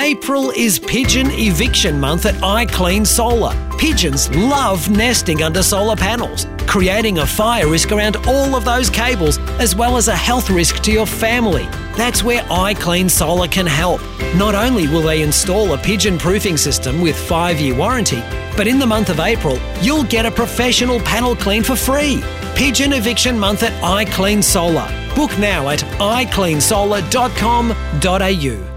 April is Pigeon Eviction Month at iClean Solar. Pigeons love nesting under solar panels, creating a fire risk around all of those cables, as well as a health risk to your family. That's where iClean Solar can help. Not only will they install a pigeon proofing system with 5-year warranty, but in the month of April, you'll get a professional panel clean for free. Pigeon Eviction Month at iClean Solar. Book now at iCleansolar.com.au.